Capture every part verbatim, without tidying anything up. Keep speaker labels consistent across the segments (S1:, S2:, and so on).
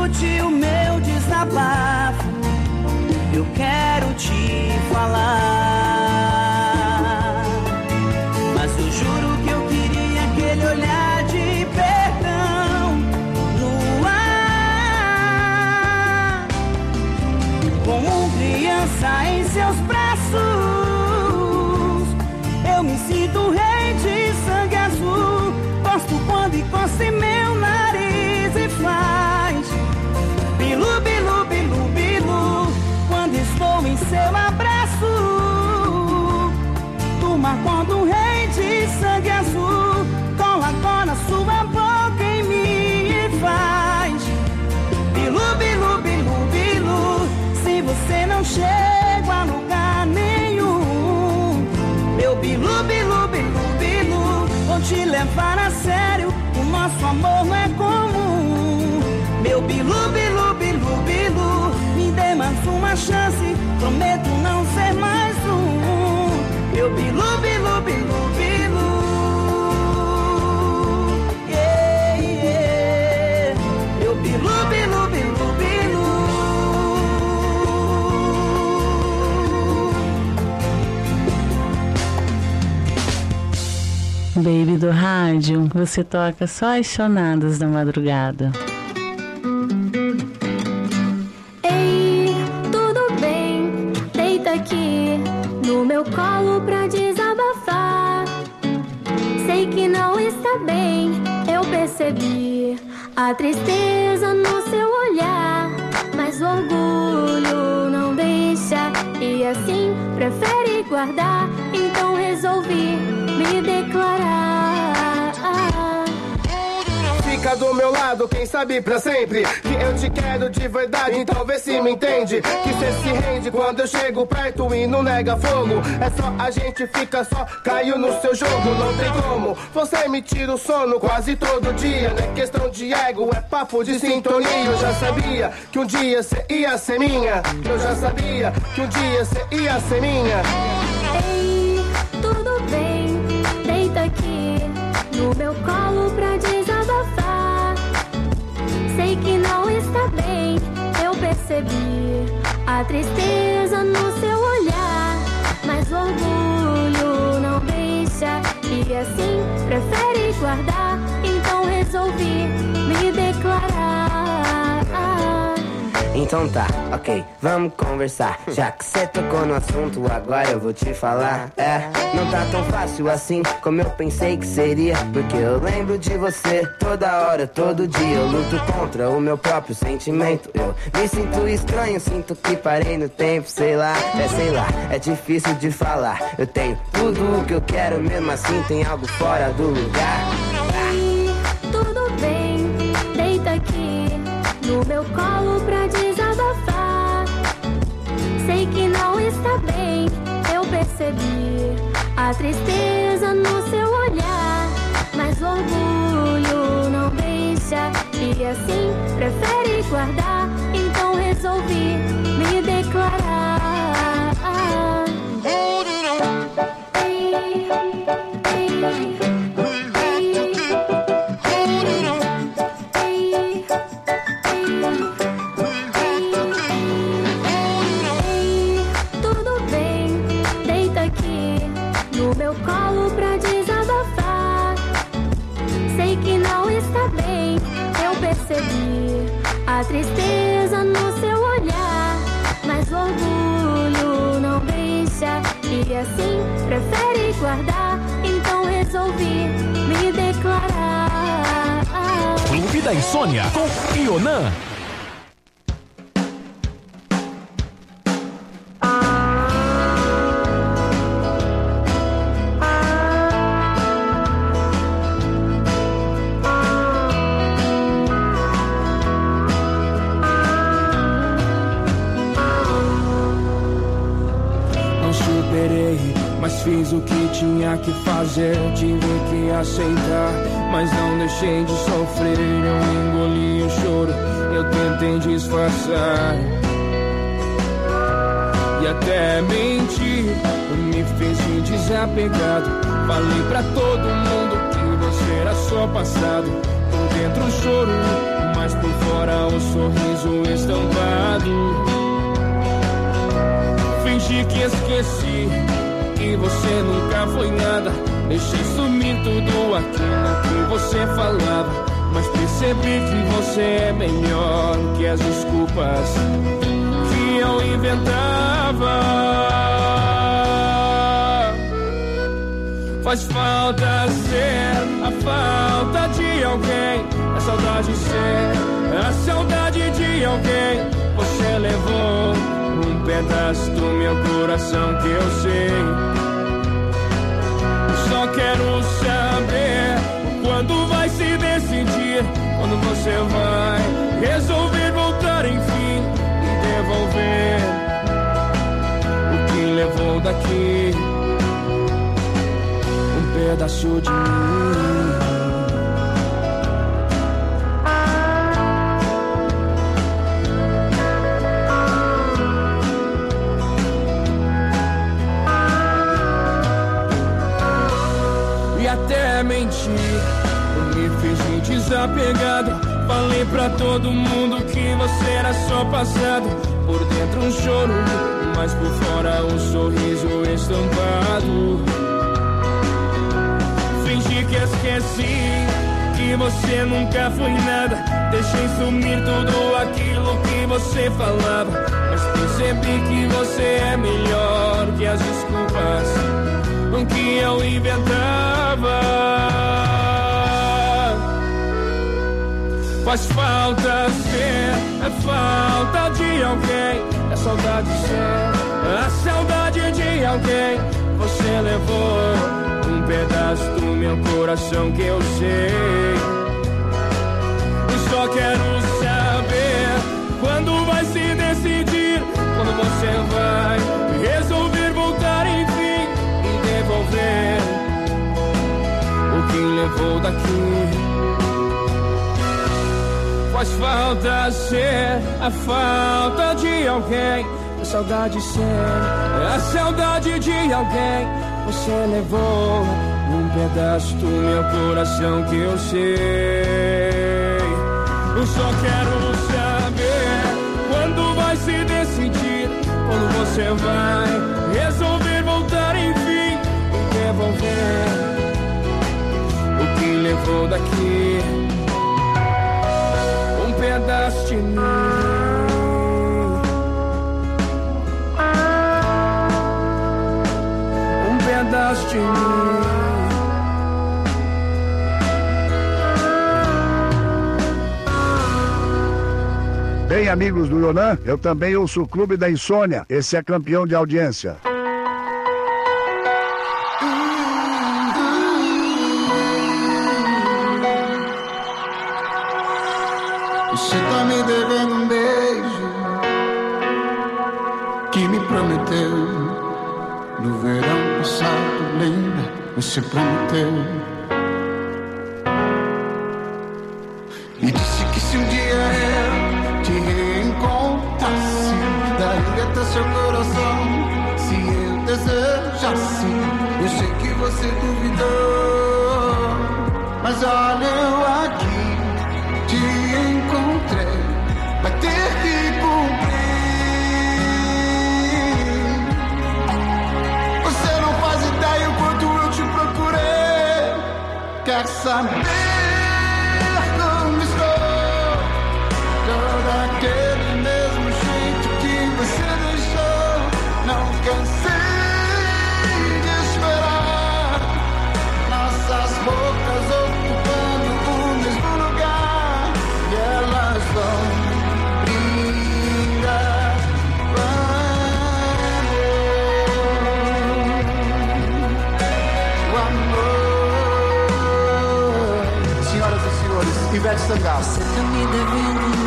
S1: escute o meu desabafo. Eu quero te falar, mas eu juro que eu queria aquele olhar de perdão no ar, como criança em seus braços. Eu me sinto rei de sangue azul. Gosto quando encosta em meu nariz e faz bilu, bilu, bilu, bilu. Quando estou em seu abraço, turma quando um rei de sangue azul cola agora sua boca em mim e faz bilu, bilu, bilu, bilu. Se você não chega a lugar nenhum, meu bilu, bilu, bilu, bilu, vou te levar a sério. O nosso amor não é comum. Meu bilu, bilu, bilu, bilu, me dê mais uma chance, prometo não ser mais um. Meu bilu, bilu, bilu, bilu, yeah, yeah. Meu bilu, bilu, bilu, bilu.
S2: Baby do rádio, você toca só as chonadas da madrugada.
S3: Ei, tudo bem? Deita aqui no meu colo pra desabafar. Sei que não está bem, eu percebi a tristeza no seu olhar, mas o orgulho não deixa e assim prefere guardar. Então resolvi me declarar.
S4: Fica do meu lado, quem sabe pra sempre, que eu te quero de verdade, então vê se me entende. Que cê se rende quando eu chego perto e não nega fogo. É só a gente fica só, caiu no seu jogo, não tem como. Você me tira o sono quase todo dia. Não é questão de ego, é papo de sintonia. Eu já sabia que um dia cê ia ser minha. Eu já sabia que um dia cê ia ser minha.
S3: Ei, tudo bem, deita aqui no meu colo pra desabafar. Sei que não está bem, eu percebi a tristeza no seu olhar, mas o orgulho não deixa e assim prefere guardar. Então resolvi me declarar.
S5: Então tá, ok, vamos conversar. Já que cê tocou no assunto, agora eu vou te falar. É, não tá tão fácil assim como eu pensei que seria, porque eu lembro de você toda hora, todo dia. Eu luto contra o meu próprio sentimento. Eu me sinto estranho, sinto que parei no tempo. Sei lá, é sei lá, é difícil de falar. Eu tenho tudo o que eu quero, mesmo assim tem algo fora do lugar.
S3: Ei, tudo bem, deita aqui no meu colo pra desabafar. Sei que não está bem, eu percebi a tristeza no seu olhar, mas o orgulho não deixa e assim prefere guardar. Então resolvi me declarar. Ei, ei, ei. Meu colo pra desabafar. Sei que não está bem, eu percebi a tristeza no seu olhar, mas o orgulho não deixa e assim prefere guardar. Então resolvi me declarar.
S6: Clube da Insônia com Ionan.
S7: Mas fiz o que tinha que fazer, tive que aceitar, mas não deixei de sofrer. Eu engoli o choro, eu tentei disfarçar e até mentir, me fez de desapegado. Falei pra todo mundo que você era só passado. Por dentro choro, mas por fora seu sorriso estampado. Fingi que esqueci que você nunca foi nada. Deixei sumir tudo aquilo que você falava, mas percebi que você é melhor que as desculpas que eu inventava. Faz falta ser a falta de alguém, a saudade ser a saudade de alguém. Você levou um pedaço do meu coração que eu sei. Só quero saber quando vai se decidir, quando você vai resolver voltar enfim e devolver o que levou daqui, um pedaço de mim. Até mentir, eu me fiz de desapegado. Falei pra todo mundo que você era só passado. Por dentro um choro, mas por fora um sorriso estampado. Fingi que esqueci que você nunca foi nada. Deixei sumir tudo aquilo que você falava, mas percebi que você é melhor que as desculpas que eu inventava. Faz falta ser a falta de alguém, a saudade ser a saudade de alguém. Você levou um pedaço do meu coração que eu sei. Eu só quero saber quando vai se decidir, quando você vai resolver voltar enfim, devolver o que levou daqui. Faz falta ser a falta de alguém, a saudade ser a saudade de alguém. Você levou um pedaço do meu coração que eu sei. Eu só quero saber quando vai se decidir, quando você vai resolver voltar enfim, devolver o que levou daqui, um pedaço de mim, um pedaço de mim.
S8: Bem, amigos do Ionan, eu também ouço o Clube da Insônia. Esse é campeão de audiência.
S9: Você tá me devendo um beijo que me prometeu no verão passado, lembra? Você prometeu e disse que se um dia eu te reencontrasse, daria até seu coração se eu desejasse. Eu sei que você duvidou, mas olha eu aqui te encontrei, vai ter que cumprir. Você não faz ideia o quanto eu te procurei. Quer saber como estou? Todo aquele mesmo jeito que você deixou. Não cansei de esperar nossas bocas ocupando o mesmo lugar. E elas vão brindar o amor. Senhoras e senhores, Ivete Sangalo.
S10: Você tá me devendo um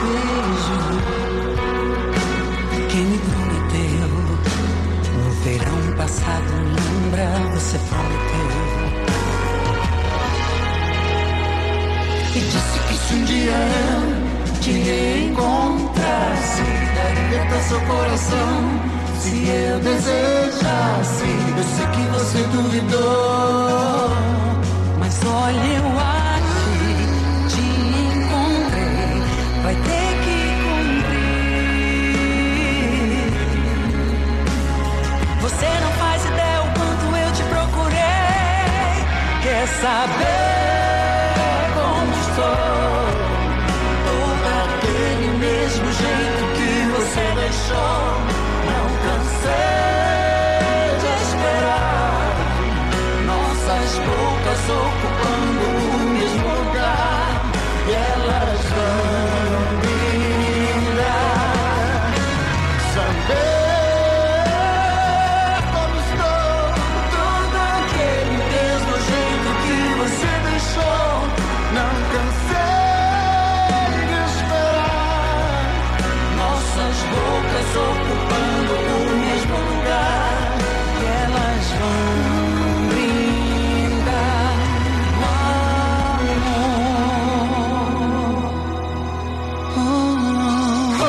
S10: beijo que me prometeu no verão passado, lembra? Você prometeu e disse que se um dia eu te reencontrasse, daria até seu coração se eu desejasse. Eu sei que você duvidou, mas olha eu aqui te encontrei, vai ter que ocupando o mesmo lugar. E elas vão brindar o amor. Oh, oh,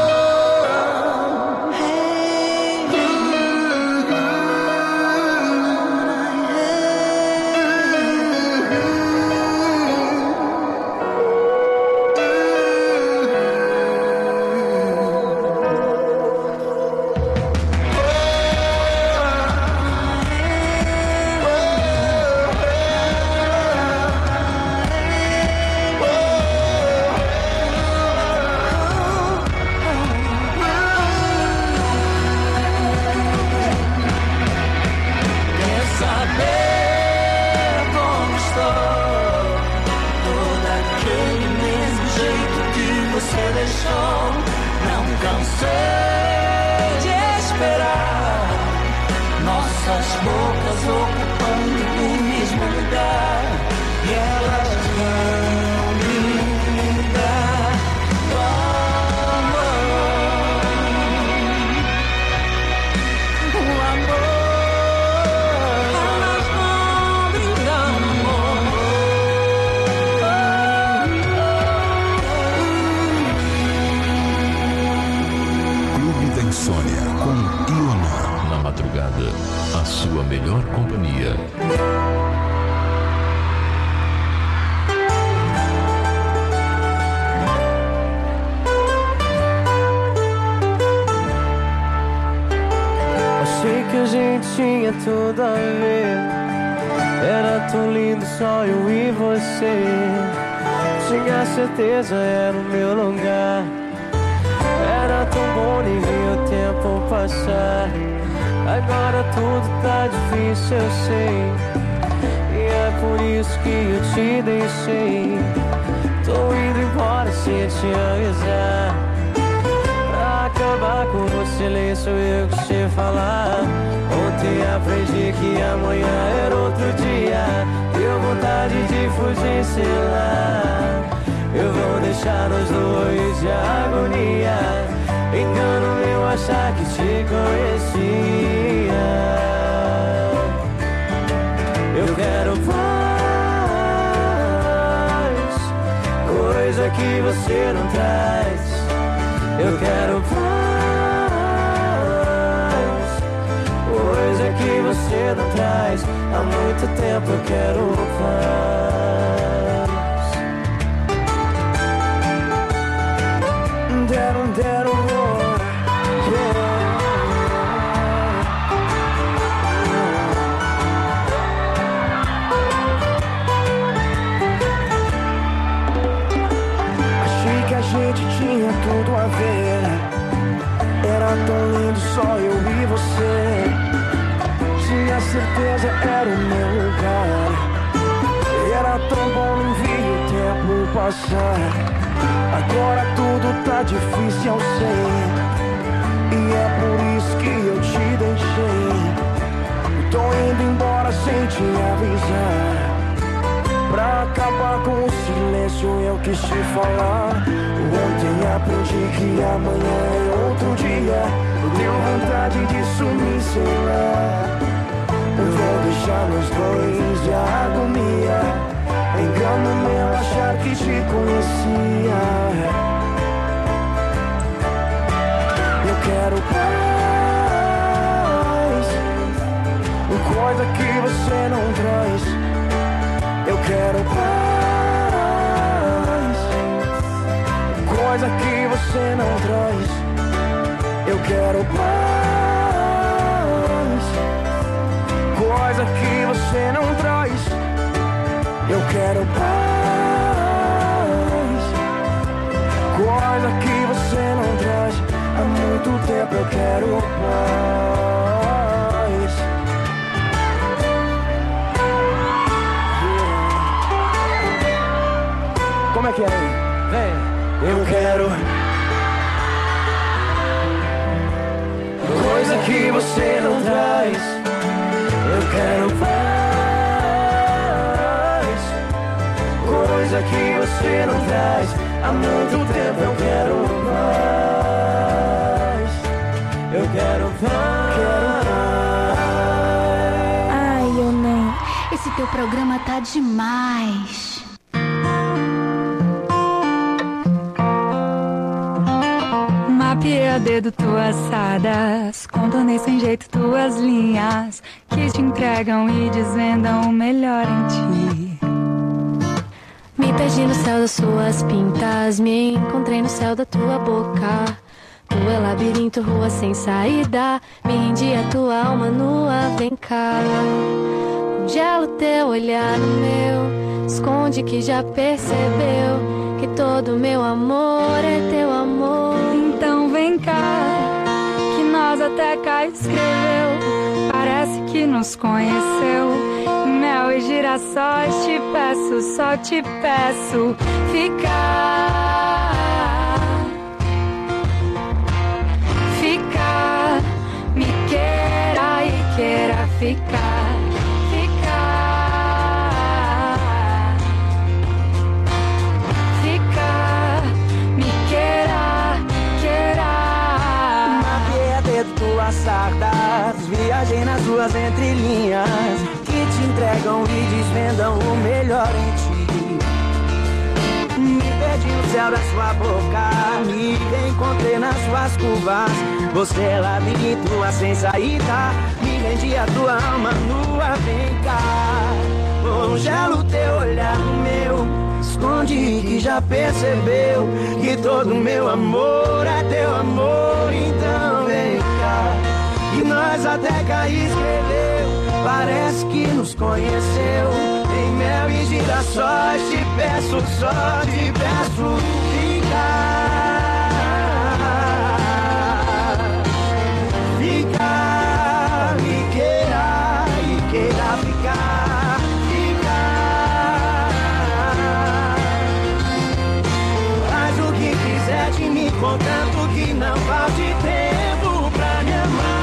S10: quer saber como estou? Todo aquele mesmo jeito que você deixou. Não cansei de esperar. Nossas bocas ocupando o mesmo lugar. E elas vão brindar o amor. O amor. Elas vão brindar o
S6: Clube da Insônia com Ioná. Na madrugada, a sua melhor companhia.
S11: Achei que a gente tinha tudo a ver. Era tão lindo só eu e você. Tinha certeza era o meu lugar. Era tão bom nem ver o tempo passar. Agora tudo tá difícil, eu sei. E é por isso que eu te deixei. Tô indo embora sem te avisar. Pra acabar com o silêncio eu quis te falar. Ontem aprendi que amanhã era outro dia. Deu vontade de fugir, sei lá. Eu vou deixar nós dois de agonia. Engano meu achar que te conhecia. Eu quero paz, coisa que você não traz. Eu quero paz, coisa que você não traz. Há muito tempo eu quero paz. Deram, deram, achei que a gente tinha tudo a ver. Era tão lindo só eu e você. Tinha certeza era o meu lugar. Era tão bom não vi o tempo passar. Agora tudo tá difícil, eu sei. E é por isso que eu te deixei. Tô indo embora sem te avisar. Pra acabar com o silêncio eu quis te falar. Ontem aprendi que amanhã é outro dia. Deu vontade de sumir, sei lá. Eu vou deixar nós dois de agonia. Engano meu achar que te conhecia. Eu quero paz, coisa que você não traz. Eu quero paz, coisa que você não traz. Eu quero paz, coisa que você não traz. Eu quero paz, coisa que você não traz. Há muito tempo eu quero paz. Yeah. Como é que é aí? Vem. Eu quero coisa que você não traz. Eu quero paz, coisa que você não traz. Há muito tempo eu quero paz.
S3: teu programa tá demais.
S12: Mapeei a dedo tuas sadas, contornei sem jeito tuas linhas, que te entregam e desvendam o melhor em ti.
S3: Me perdi no céu das suas pintas, me encontrei no céu da tua boca. Tu é labirinto, rua sem saída, me rendi a tua alma nua, vem cá. Congela o teu olhar no meu, esconde que já percebeu que todo meu amor é teu amor.
S12: Então vem cá, que nós até cá escreveu, parece que nos conheceu. Mel e girassóis te peço, só te peço ficar. Ficar, me queira e queira ficar. Ficar, ficar, me queira, queira.
S1: Mapeei a dedo tuas sardas, viajei nas ruas entrelinhas, que te entregam e desvendam o melhor em ti. Me perdi no céu da sua boca, me encontrei nas suas curvas. Você é labirinto, a sem saída, me rendi a tua alma nua, vem cá. Congela o teu olhar no meu, esconde que já percebeu que todo meu amor é teu amor. Então vem cá, que nós até cá escreveu, parece que nos conheceu. Em mel e girassóis te peço, só te peço ficar. Ficar, me queira e queira ficar. Ficar, faz o que quiser de mim, contanto que não falte tempo pra me amar.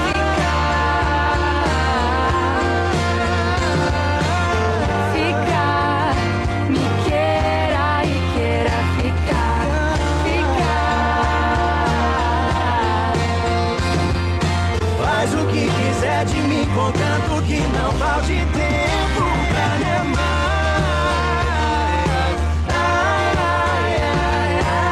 S1: De mim, contanto que não falte tempo pra me amar. Ai, ai, ai,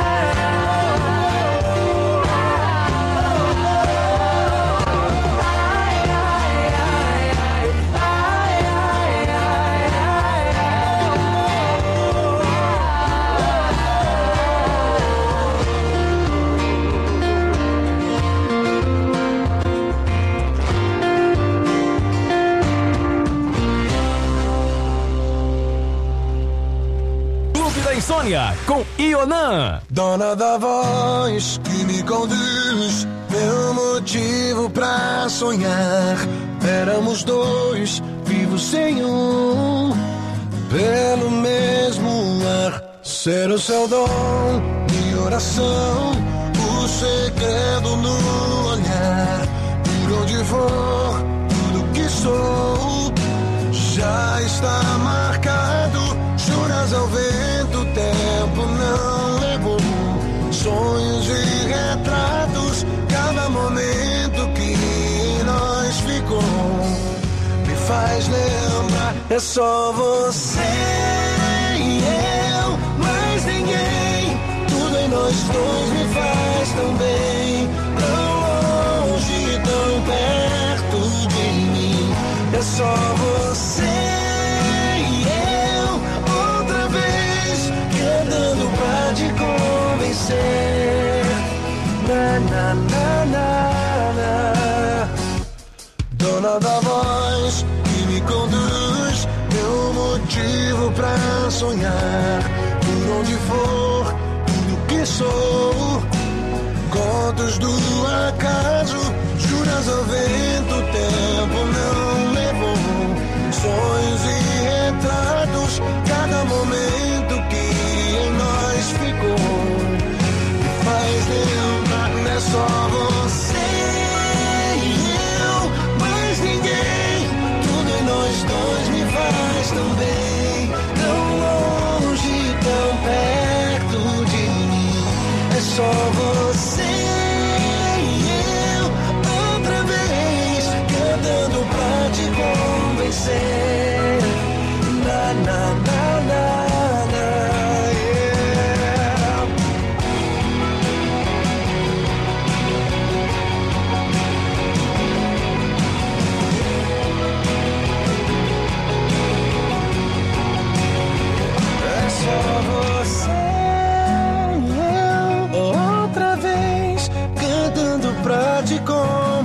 S13: Insônia com Ionan.
S14: Dona da voz que me conduz, meu motivo pra sonhar. Éramos dois, vivos sem um, pelo mesmo ar. Ser o seu dom, minha oração, o segredo no olhar. Por onde for, tudo que sou já está marcado. Juras ao vento, o tempo não levou. Sonhos e retratos, cada momento que em nós ficou me faz lembrar. É só você e eu, mais ninguém. Tudo em nós dois me faz tão bem. Tão longe, tão perto de mim. É só você. Pra te convencer, na, na, na, na, na. Dona da voz que me conduz, meu motivo pra sonhar. Por onde for, tudo que sou, contos do acaso, juras ao vento, o tempo não levou. Sonhos e retratos, cada momento que nós ficou me faz lembrar. Não é só você e eu, mais ninguém. Tudo em nós dois me faz tão bem. Tão longe, tão perto de mim. É só você e eu, outra vez, cantando pra te convencer.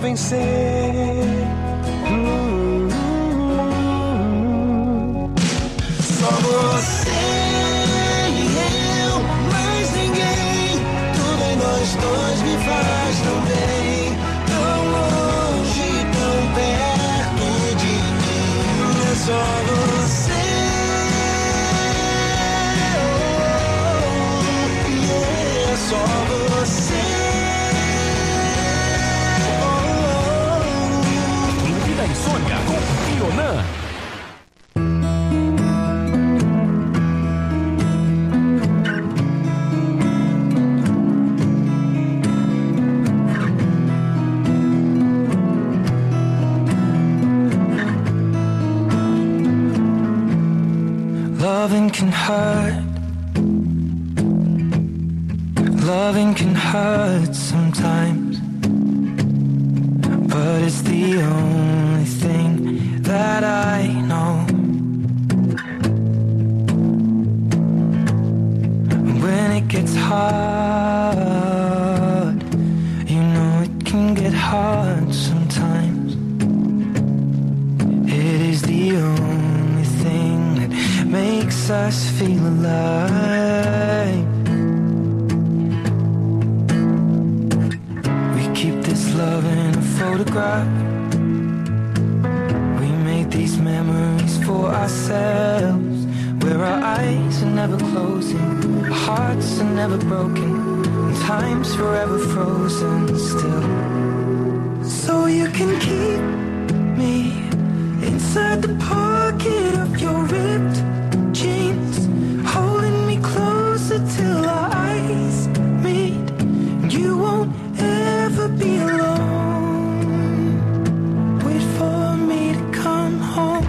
S11: vencer. Hum, hum, hum.
S10: Só você e eu, mais ninguém. Tudo em nós dois me faz tão bem. Tão longe, tão perto de mim. É só você. É só você.
S13: Clube da Insônia com Ionan.
S15: Loving can hurt. Loving can hurt sometimes, but it's the only thing that I know. When it gets hard, you know it can get hard sometimes. It is the only thing that makes us feel alive. Keep this love in a photograph. We made these memories for ourselves, where our eyes are never closing, our hearts are never broken, and time's forever frozen still. So you can keep me inside the pocket of your ripped jeans, holding me closer till our eyes meet. You won't ever be alone. Wait for me to come home.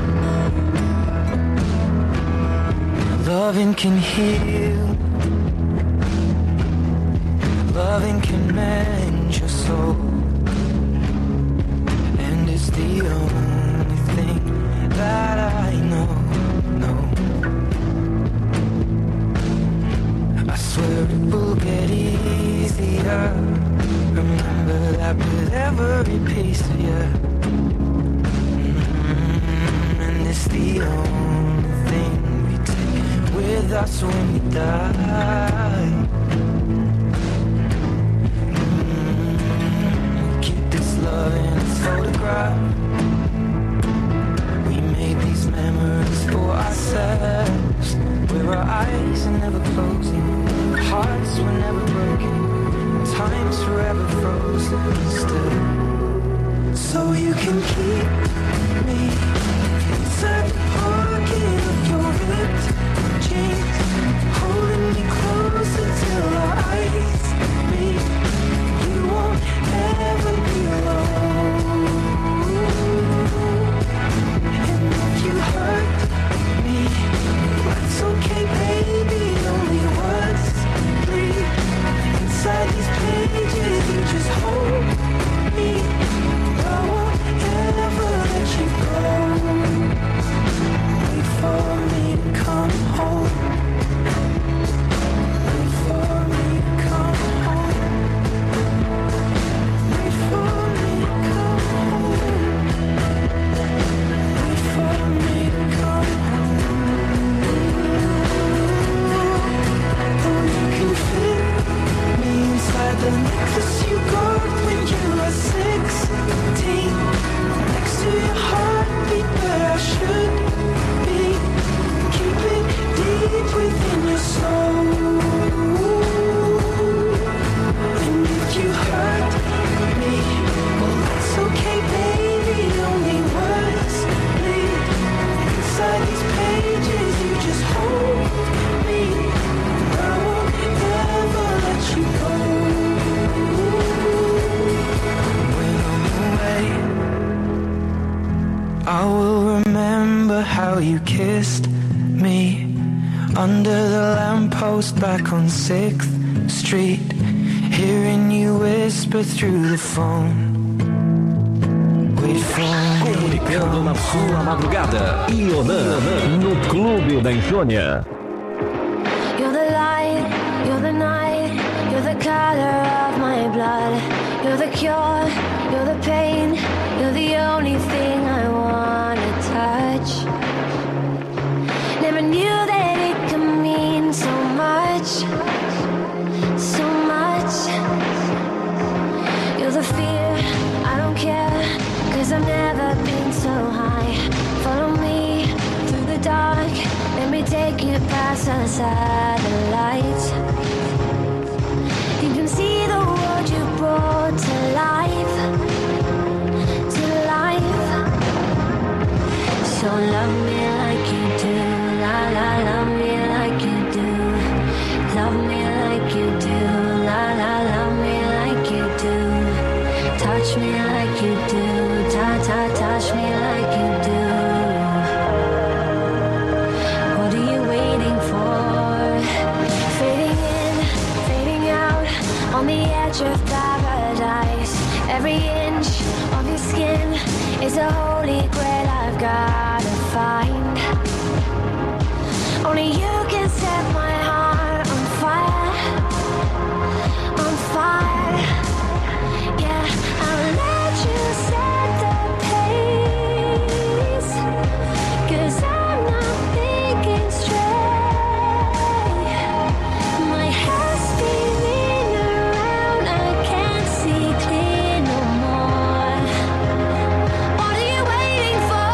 S15: Loving can heal. Loving can mend your soul. And it's the only thing that I know, know. I swear it will get easier. Remember that with every piece of you. Mm-hmm. And it's the only thing we take with us when we die. Mm-hmm. We keep this love in a photograph. We made these memories for ourselves, where our eyes are never closing, our hearts were never broken, time's forever frozen still. So you can keep me inside the pocket of your ripped jeans, holding me closer till our eyes meet. You won't ever be alone. And if you hurt me, that's okay, baby. Only once, please. Inside these pages, you just hold me. I won't ever let you go. Wait for me to come home. Wait for me to come home. Wait for me to come home. Wait for me to come home. Oh, you can feel me inside the necklace you got when you were sixteen, next to your heartbeat where I should be. Keep it deep within your soul. And if you hurt me, well that's okay, baby. Only words bleed inside these pages. You just hold me. I won't ever let you go. When I'm away, I will remember how you kissed me under the lamppost back on sixth Street, hearing you whisper through the phone. Wait for me.
S13: Comunicando na sua madrugada, Ionan no Clube da Insônia.
S3: You're the light, you're the night, you're the color of my blood. You're the cure, you're the pain, touch me like you do. Ta ta touch me like you do. What are you waiting for? Fading in, fading out, on the edge of paradise. Every inch of your skin is a holy grail I've gotta find. Only you can set my heart on fire, on fire. Yeah, I'll let you set the pace, 'cause I'm not thinking straight. My head's spinning around, I can't see clear no more. What are you waiting for?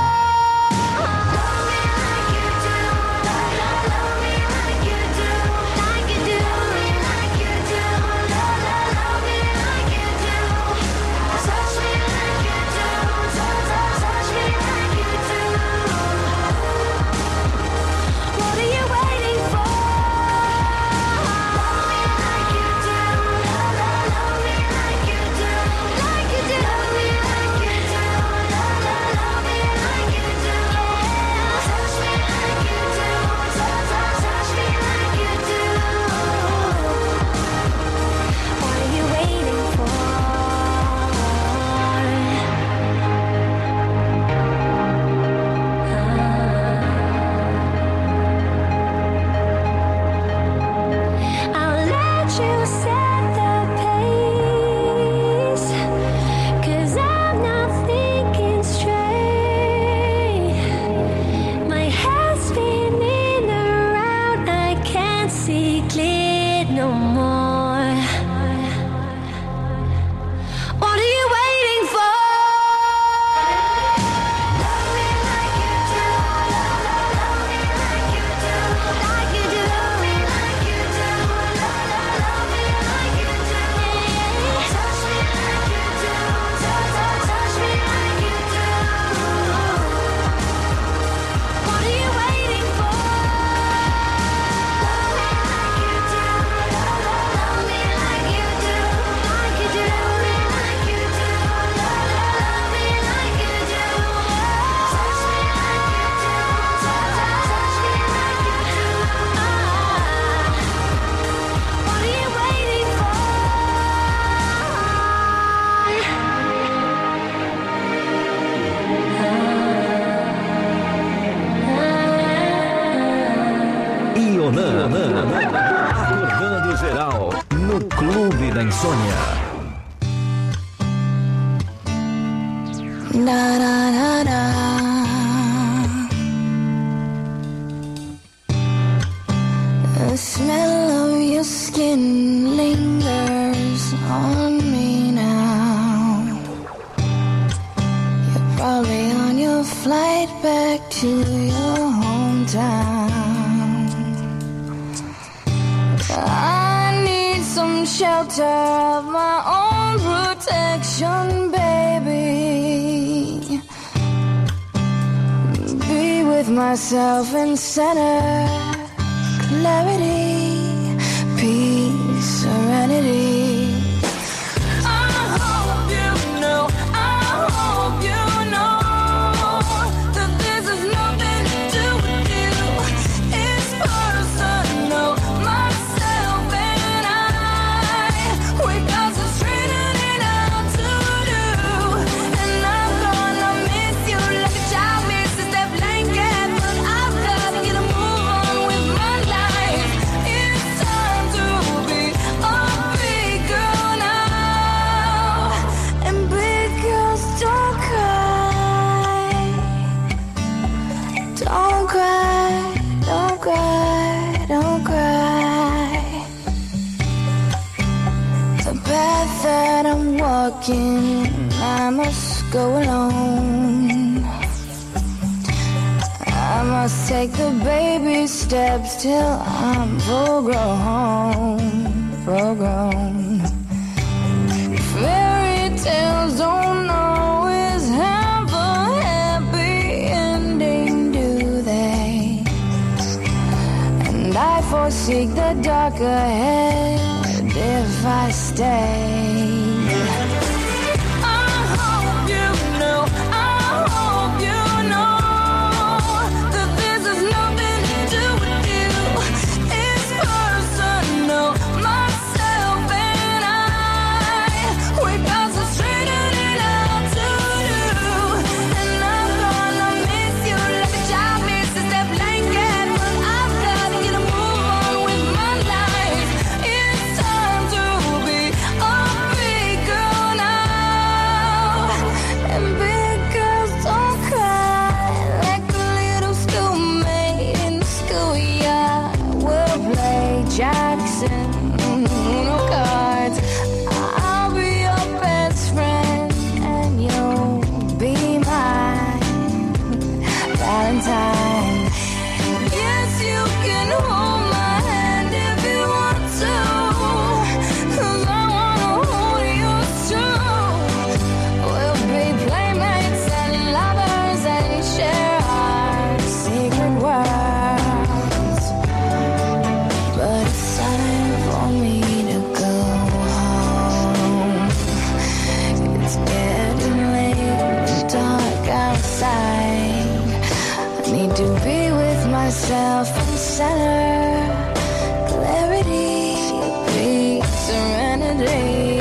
S3: Love me like you do, love, love, love me like you do, like you do, like you do, love, love, love me like you do, touch me like you do, touch, touch, touch me like you do. What are you waiting for? Love me like you do, love, love, love me like you do, like you do, love me like you do, love, love, love me like you do, touch me like you do, touch, touch, touch me like you do. What are you waiting for? I'll let you set the pace, 'cause I'm not thinking straight. My head's spinning around, I can't see clear no more. What are you waiting for? Love me like you do, love, love, love me like you do, like you do, like you do, love, love, love me like you do, touch me like you do, touch, touch, touch me like you do. What are you waiting for? Love me like you do, love, love, love me like you do, like you do, like you do, love, love, love me like you do, touch me like you do, touch, touch, touch me like you do. What are you waiting for?
S13: Ionan, acordando geral no Clube da Insônia.
S3: Da da da da. The smell of your skin lingers on me now. You're probably on your flight back to your hometown. I need some shelter of my own protection, baby. Be with myself in center, clarity, peace, serenity. I hope you know, I hope you know that this is nothing to do with you. It's personal, myself and I. We got some straightening out to do, and I'm gonna miss you like a child misses their blanket. But I've gotta get a move on with my life. It's time to be a big girl now, and big girls don't cry. Don't cry, don't cry, don't cry. The path that I'm walking, I must go alone. I must take the baby steps till I'm full grown, full grown. Fairy tales don't always have a happy ending, do they? And I foresee the dark ahead if I stay. yourself in the center. Clarity, peace, serenity.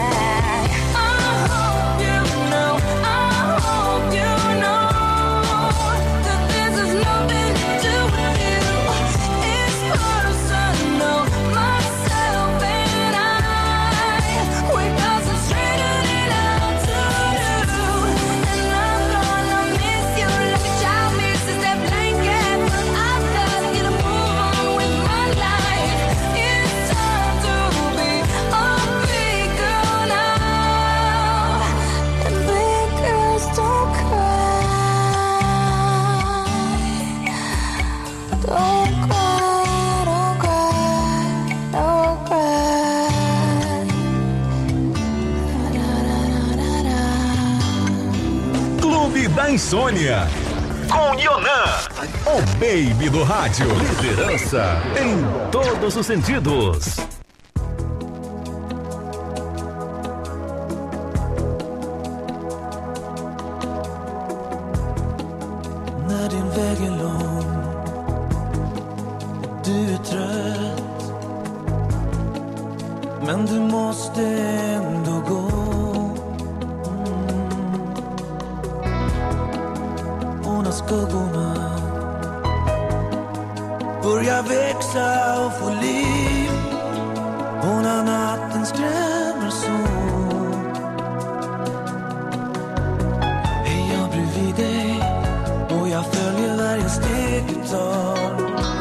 S16: Da Insônia, com Yonan, o baby do rádio. Liderança em todos os sentidos.
S15: När din väg är lång, du är trött, men du måste ändå gå. Skuggorna börjar växa och få liv, och när natten skrämmer så är jag bredvid dig, och jag följer varje steg du tar.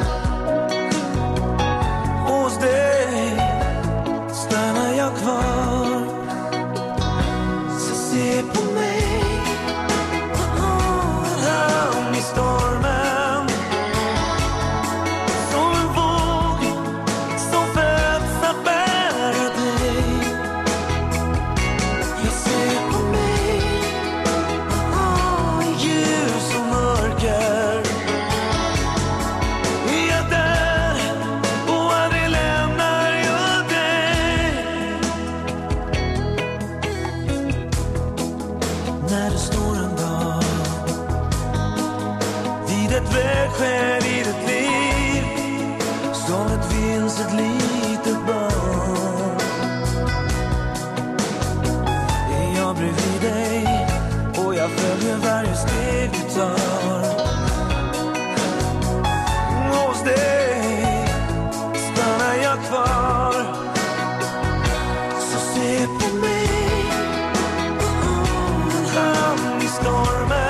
S15: Hos dig stannar jag kvar, så se på mig. Stormen som en våg som föds att bära dig. Jag ser på mig, oh, ljus och mörker. Jag är där och aldrig lämnar jag dig. När det står en dag ett vägskäl i ditt liv, som ett vilset litet barn, är jag bredvid dig, och jag följer varje steg du tar. Hos dig stannar jag kvar, så se på mig, oh, en hamn i stormen.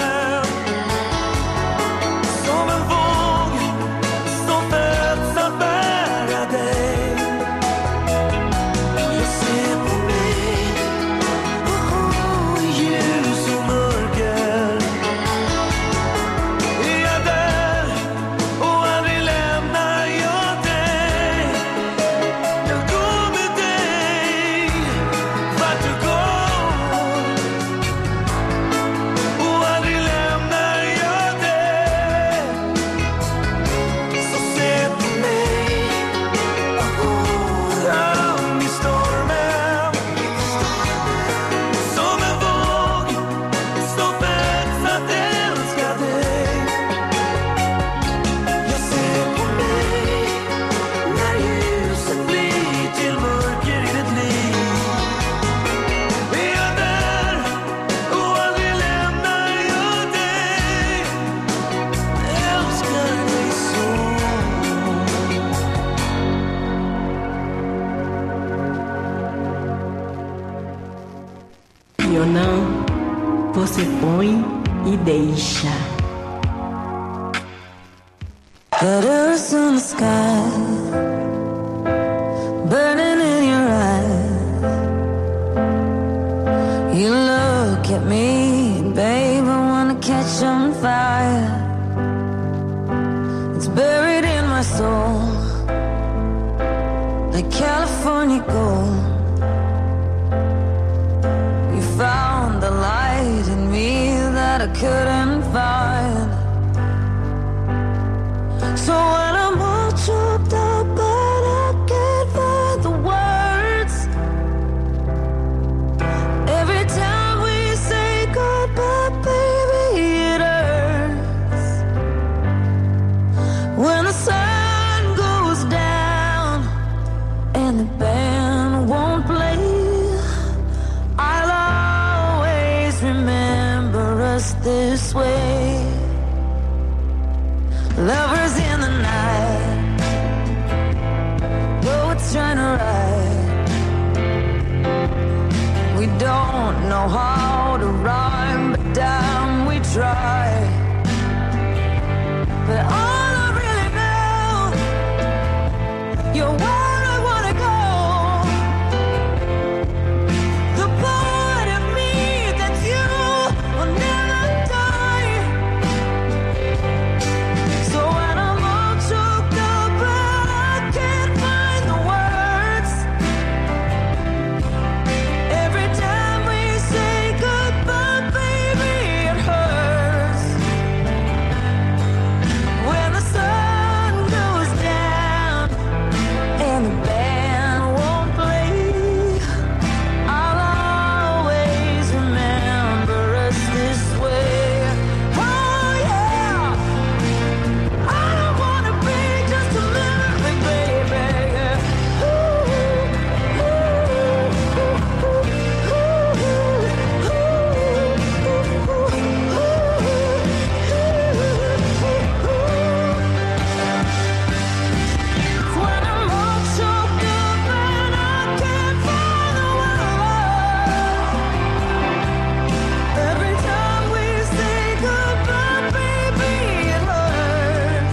S2: Yonan, você põe e deixa.
S3: Letters in the sky, burning in your eyes. You look at me, babe, I wanna catch on fire. It's buried in my soul, like California gold. You found the light in me that I couldn't find. So when I'm all choked up, but I can't find the words. Every time we say goodbye, baby, it hurts. When
S17: this way. Lovers in the night, boats trying to ride. We don't know how to rhyme, but damn we try. But all I really know, you're where I wanna go. The part of me that's you will never die. So when I'm all choked up and I can't find the words, every time we say goodbye, baby, it hurts. When the sun goes down and the band won't play, I'll always remember us this way. Oh yeah, I don't wanna be just a memory, baby. Ooh, ooh, ooh, ooh, when I'm all choked up and I can't find the word, every time we say goodbye, baby, it hurts.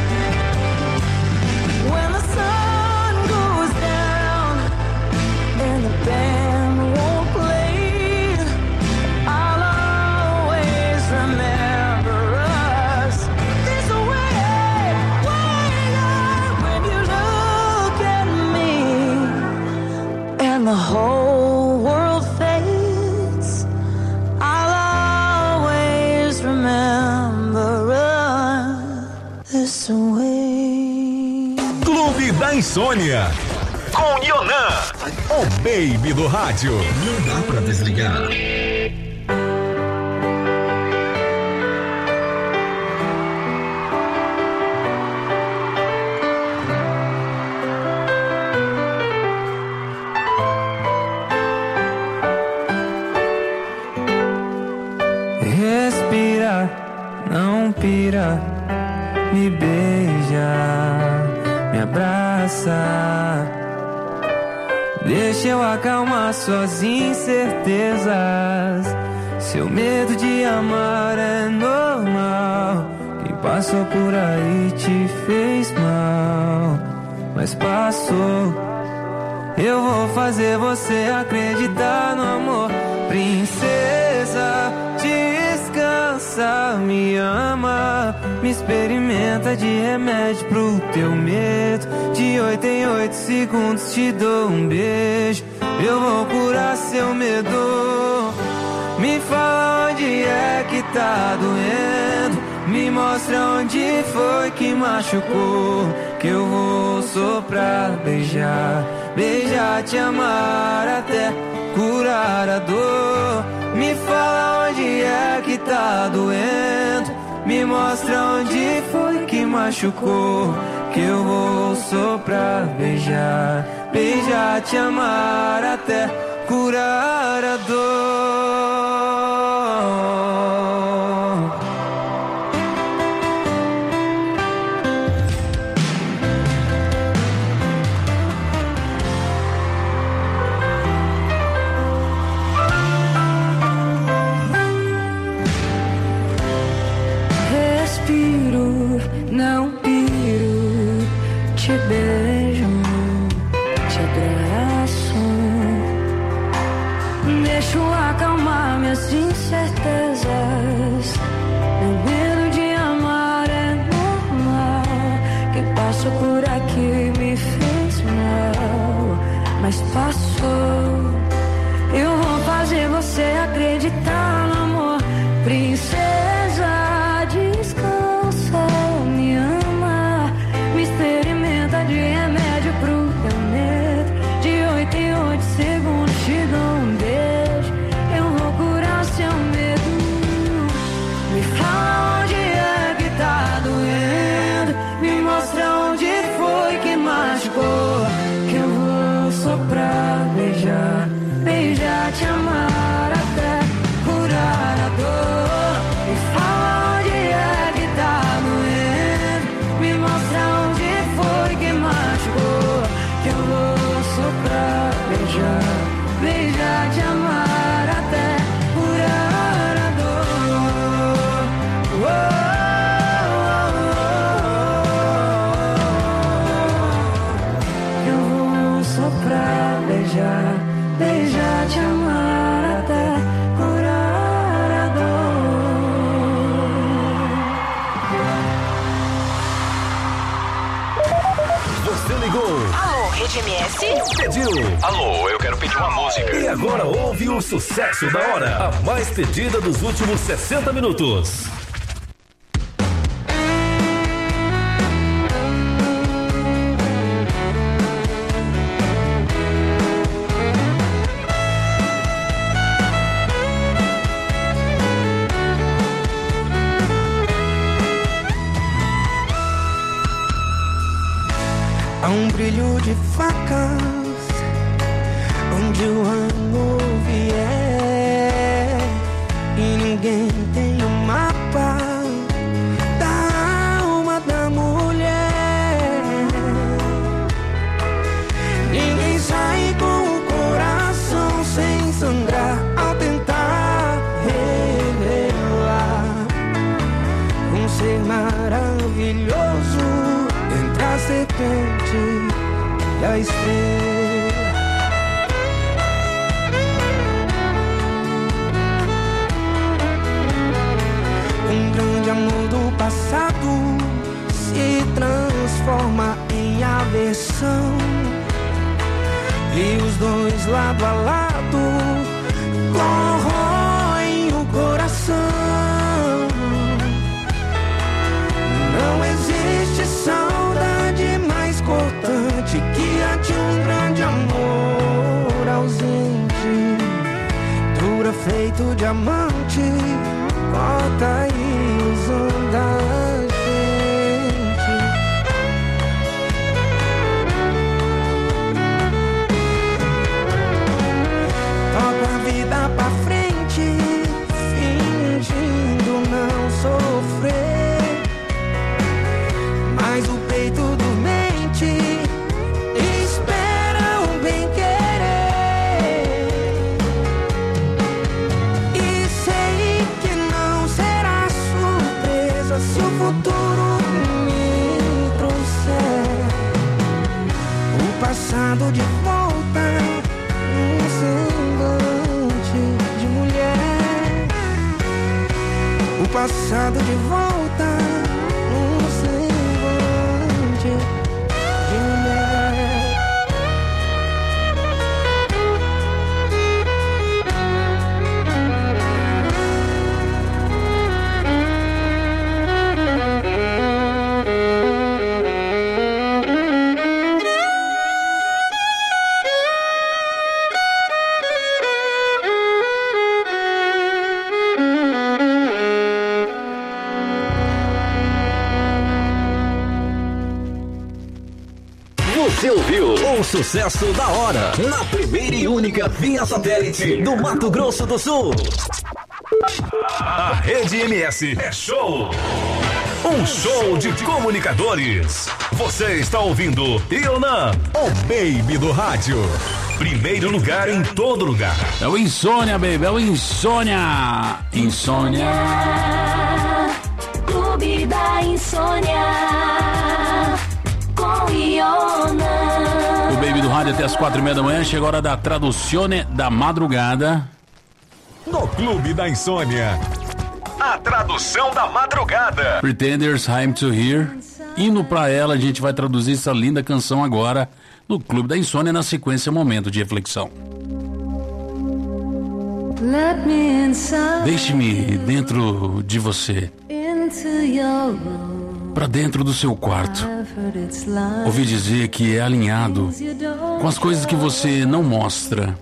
S17: When the sun goes down and the band won't play, I'll always remember us this way. When you look at me and the whole world fades, I'll always remember us this way.
S16: Clube da Insônia. Com Yonan. O baby do rádio. Não dá pra desligar.
S11: Respira, não pira, me beija, me abraça. Deixa eu acalmar suas incertezas. Seu medo de amar é normal. Quem passou por aí te fez mal, mas passou. Eu vou fazer você acreditar no amor. Princesa, descansa, me ama, me experimenta de remédio pro teu medo. De oito em oito segundos te dou um beijo. Eu vou curar seu medo. Me fala onde é que tá doendo, me mostra onde foi que machucou, que eu vou soprar, beijar, beijar, te amar até curar a dor. Me fala onde é que tá doendo, me mostra onde foi que machucou, que eu vou soprar, beijar, beijar, te amar até curar a dor.
S12: Respiro, não piro, te beijo, te abraço. Deixo acalmar minhas incertezas. Meu medo de amar é normal. Quem passou por aqui me fez mal, mas passou. Eu vou fazer você acreditar no amor. Princesa, descansa, me ama, me experimenta de remédio pro teu medo. De oito em oito segundos te dou um beijo. Eu vou curar seu medo. Me fala onde é que tá doendo, me mostra onde foi que machucou, que eu vou soprar, beijar,
S13: E agora ouve o sucesso da hora, a mais pedida dos últimos sessenta minutos.
S15: Há um brilho de facas onde o amor vier, e ninguém tem o um mapa da alma da mulher. Ninguém sai com o coração sem sangrar ao tentar revelar um ser maravilhoso entre a serpente e a estrela. Um grande amor do passado se transforma em aversão, e os dois lado a lado corroem o coração. Não existe saudade mais cortante que a de um grande amor ausente. Dura feito diamante, corta a ilusão da gente. Toca a vida pra frente, fingindo não sofrer, mas o peito dormente espera um bem querer. E sei que não será surpresa se o futuro me trouxer o passado de volta, um semblante de mulher. O passado de volta, um semblante de mulher.
S13: Você ouviu o sucesso da hora, na primeira e única via satélite do Mato Grosso do Sul.
S16: A Rede M S é show. Um show de comunicadores. Você está ouvindo Ionan, o baby do rádio. Primeiro lugar em todo lugar.
S18: É o Insônia, baby, é o Insônia. Insônia.
S17: Clube da Insônia. Com Ionan.
S18: O baby do rádio até as quatro e meia da manhã. Chega a hora da Traduzione da madrugada.
S16: No Clube da Insônia, a tradução da madrugada.
S18: Pretenders, I'm to Hear. Indo pra ela, a gente vai traduzir essa linda canção agora no Clube da Insônia, na sequência Momento de Reflexão.
S17: Let me inside.
S18: Deixe-me dentro de você,
S17: Into your room.
S18: pra dentro do seu quarto. Ouvi dizer que é alinhado com as coisas que você não mostra.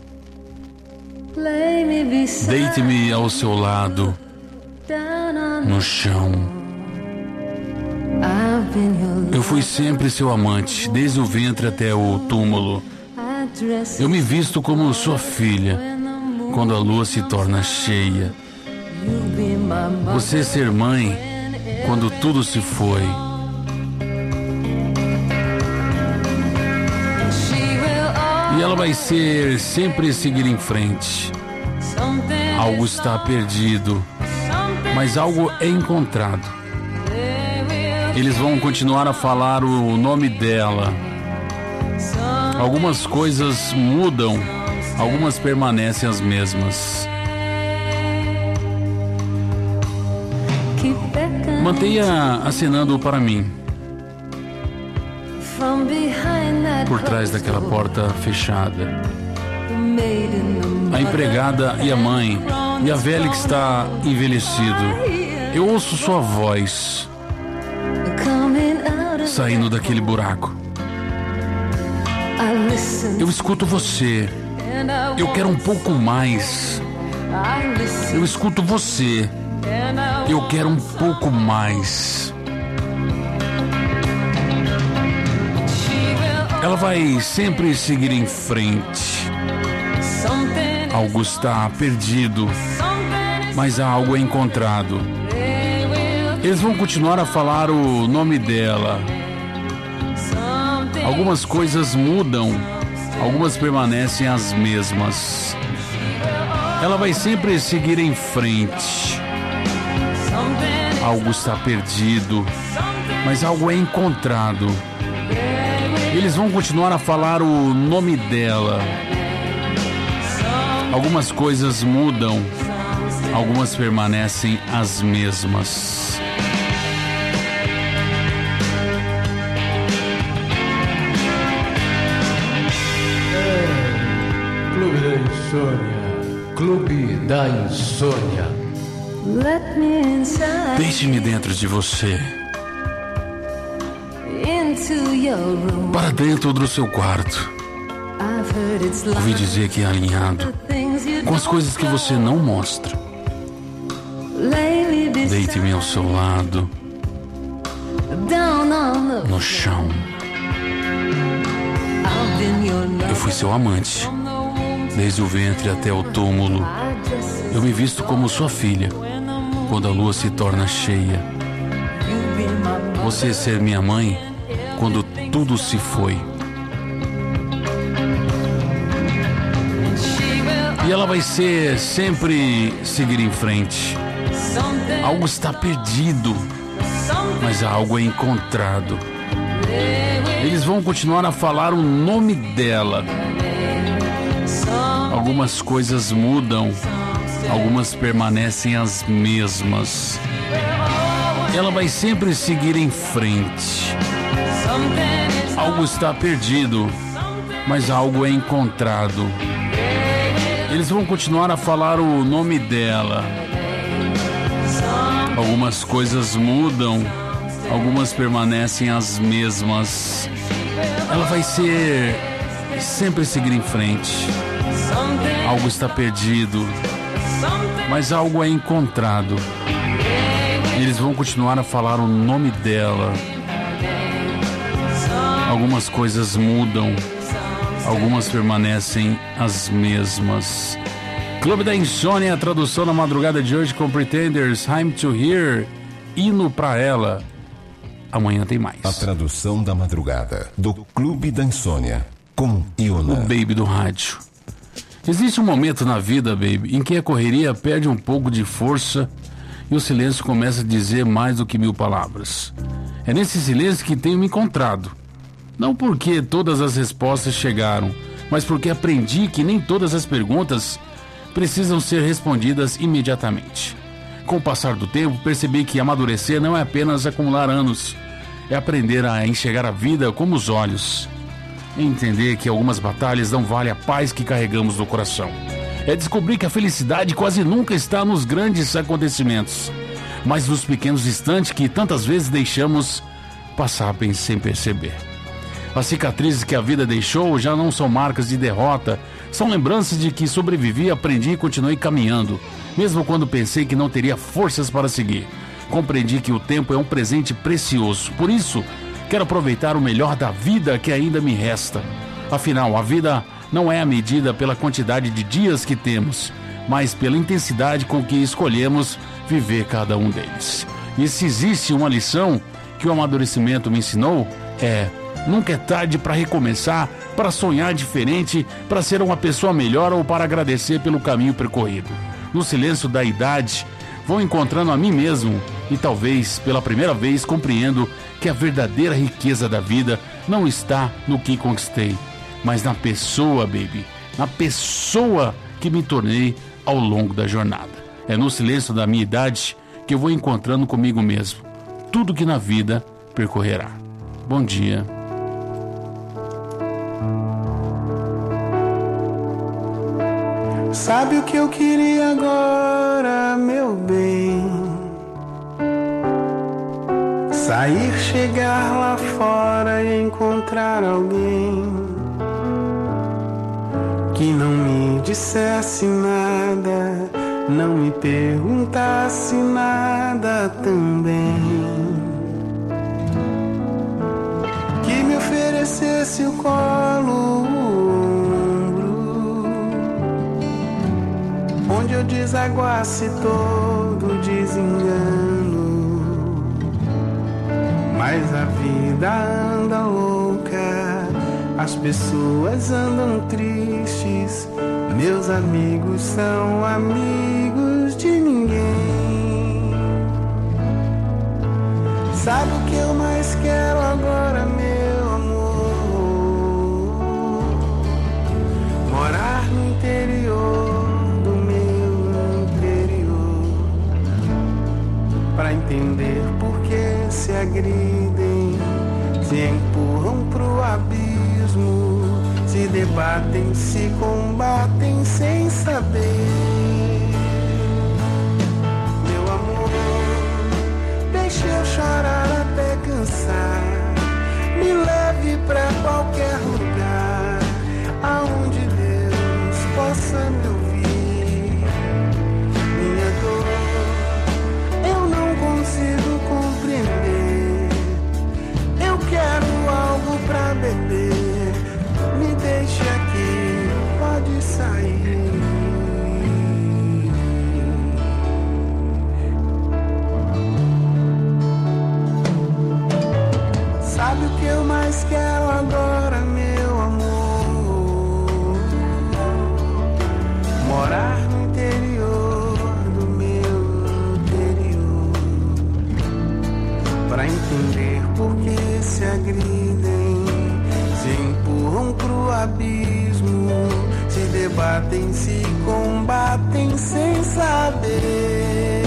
S18: Deite-me ao seu lado, no chão. Eu fui sempre seu amante, desde o ventre até o túmulo. Eu me visto como sua filha, quando a lua se torna cheia. Você ser mãe, quando tudo se foi. E ela vai ser sempre seguir em frente. Algo está perdido, mas algo é encontrado. Eles vão continuar a falar o nome dela. Algumas coisas mudam, algumas permanecem as mesmas. Mantenha acenando para mim. Por trás daquela porta fechada, a empregada e a mãe, e a velha que está envelhecido. Eu ouço sua voz saindo daquele buraco. Eu escuto você. Eu quero um pouco mais. Eu escuto você. Eu quero um pouco mais. Ela vai sempre seguir em frente. Algo está perdido, mas há algo encontrado. Eles vão continuar a falar o nome dela. Algumas coisas mudam, algumas permanecem as mesmas. Ela vai sempre seguir em frente. Algo está perdido, mas algo é encontrado. Eles vão continuar a falar o nome dela. Algumas coisas mudam, algumas permanecem as mesmas. É, Clube da Insônia. Clube da Insônia. Deixe-me dentro de você. Para dentro do seu quarto. Ouvi dizer que é alinhado com as coisas que você não mostra. Deite-me ao seu lado, no chão. Eu fui seu amante, desde o ventre até o túmulo. Eu me visto como sua filha, quando a lua se torna cheia. Você ser minha mãe, quando tudo se foi. E ela vai ser sempre seguir em frente. Algo está perdido, mas algo é encontrado. Eles vão continuar a falar o nome dela. Algumas coisas mudam, algumas permanecem as mesmas. Ela vai sempre seguir em frente. Algo está perdido, mas algo é encontrado. Eles vão continuar a falar o nome dela. Algumas coisas mudam, algumas permanecem as mesmas. Ela vai ser sempre seguir em frente. Algo está perdido, mas algo é encontrado. Eles vão continuar a falar o nome dela. Algumas coisas mudam, algumas permanecem as mesmas. Clube da Insônia, a tradução na madrugada de hoje com Pretenders, I'm to Hear, hino pra ela. Amanhã tem mais.
S6: A tradução da madrugada do Clube da Insônia com Iona.
S18: O Baby do rádio. Existe um momento na vida, baby, em que a correria perde um pouco de força e o silêncio começa a dizer mais do que mil palavras. É nesse silêncio que tenho me encontrado. Não porque todas as respostas chegaram, mas porque aprendi que nem todas as perguntas precisam ser respondidas imediatamente. Com o passar do tempo, percebi que amadurecer não é apenas acumular anos, é aprender a enxergar a vida como os olhos. É entender que algumas batalhas não valem a paz que carregamos no coração. É descobrir que a felicidade quase nunca está nos grandes acontecimentos, mas nos pequenos instantes que tantas vezes deixamos passar sem perceber. As cicatrizes que a vida deixou já não são marcas de derrota, são lembranças de que sobrevivi, aprendi e continuei caminhando, mesmo quando pensei que não teria forças para seguir. Compreendi que o tempo é um presente precioso, por isso quero aproveitar o melhor da vida que ainda me resta. Afinal, a vida não é a medida pela quantidade de dias que temos, mas pela intensidade com que escolhemos viver cada um deles. E se existe uma lição que o amadurecimento me ensinou, é: nunca é tarde para recomeçar, para sonhar diferente, para ser uma pessoa melhor ou para agradecer pelo caminho percorrido. No silêncio da idade, vou encontrando a mim mesmo e talvez pela primeira vez compreendo que a verdadeira riqueza da vida não está no que conquistei, mas na pessoa, baby, na pessoa que me tornei ao longo da jornada. É no silêncio da minha idade que eu vou encontrando comigo mesmo tudo que na vida percorrerá. Bom dia.
S10: Sabe o que eu queria agora, meu bem? Sair, chegar lá fora e encontrar alguém que não me dissesse nada, não me perguntasse nada também, que me oferecesse o colo, onde eu desaguasse todo desengano. Mas a vida anda louca, as pessoas andam tristes, meus amigos são amigos de ninguém. Sabe o que eu mais quero agora, meu amor? Morar no interior, pra entender por que se agridem, se empurram pro abismo, se debatem, se combatem sem saber. Meu amor, deixa eu chorar até cansar, me leve pra qualquer lugar, aonde Deus possa me ouvir. Minha dor consigo compreender, eu quero algo pra beber, me deixa aqui, pode sair. Sabe o que eu mais quero agora, meu amor? Morar no interior do meu interior, pra entender por que se agridem, se empurram pro abismo, se debatem, se combatem sem saber.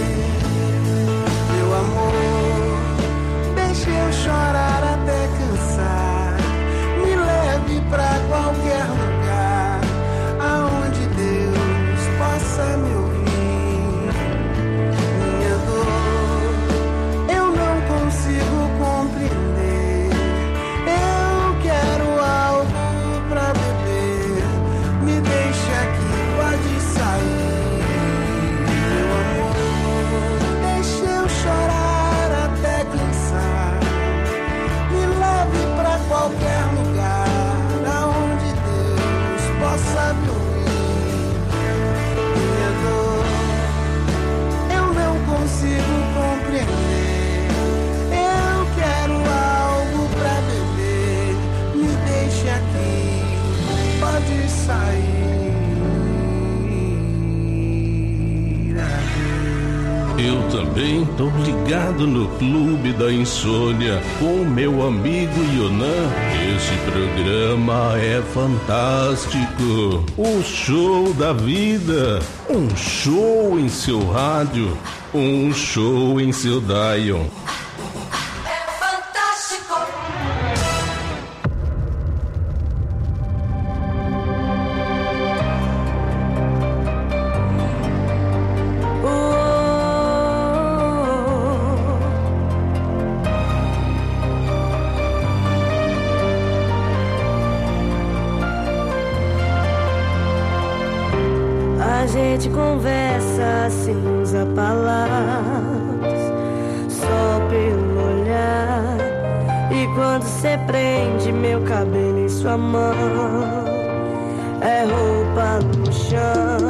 S10: Meu amor, deixa eu chorar até cansar, me leve pra qualquer lugar, aonde Deus possa me ouvir. Minha dor eu não consigo compreender, eu quero algo pra beber, me deixa aqui, pode sair. Meu amor, deixa eu chorar até cansar, me leve pra qualquer lugar, aonde Deus possa me ouvir. Minha dor eu não consigo compreender, eu quero algo pra beber, me deixe aqui, pode sair.
S19: Eu também tô ligado no Clube da Insônia com meu amigo Yonan. Esse programa é fantástico, o show da vida, um show em seu rádio, um show em seu dial.
S17: A gente conversa sem usar palavras, só pelo olhar. E quando cê prende meu cabelo em sua mão, é roupa no chão.